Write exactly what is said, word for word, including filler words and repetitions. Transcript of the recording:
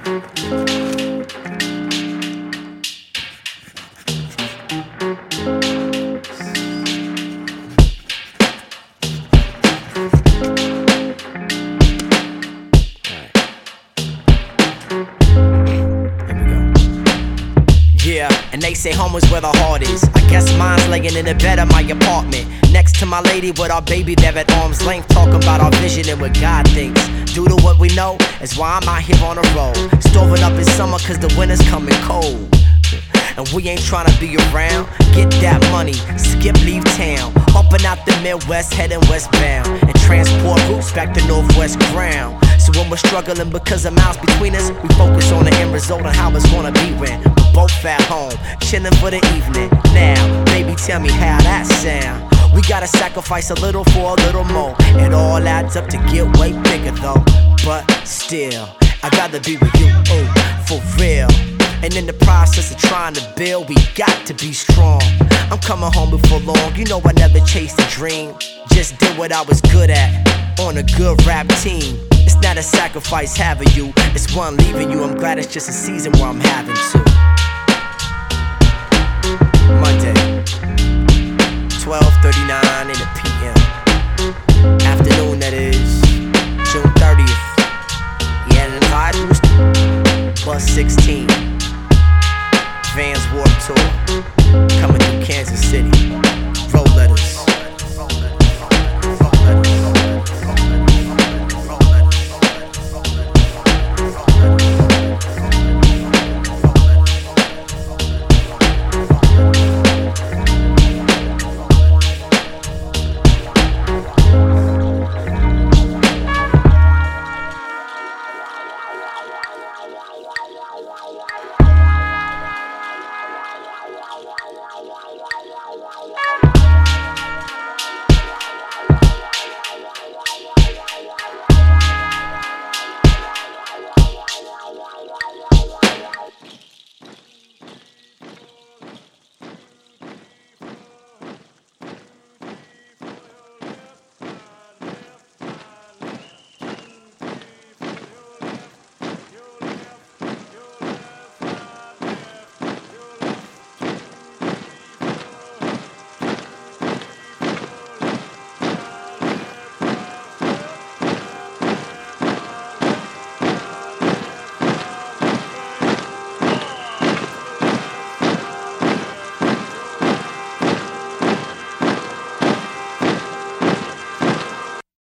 Yeah, and they say home is where the heart is. I guess mine's laying in the bed of my apartment, next to my lady with our baby there at arm's length, talking about our vision and what God thinks. Due to what we know is why I'm out here on the road, stoving up in summer cause the winter's coming cold. And we ain't tryna be around. Get that money, skip, leave town, up and out the Midwest, heading westbound, and transport routes back to Northwest ground. So when we're struggling because of miles between us, we focus on the end result and how it's gonna be when we're both at home, chilling for the evening. Now, baby, tell me how that sound. We gotta sacrifice a little for a little more. It all adds up to get way bigger though. But still, I'd rather be with you, ooh, for real. And in the process of trying to build, we got to be strong. I'm coming home before long, you know I never chased a dream. Just did what I was good at, on a good rap team. It's not a sacrifice having you, it's one leaving you. I'm glad it's just a season where I'm having to. Monday, twelve thirty-nine in the P M Afternoon, that is, June thirtieth. Yeah, and the vibe was bus sixteen. Vans Warped Tour, coming through Kansas City.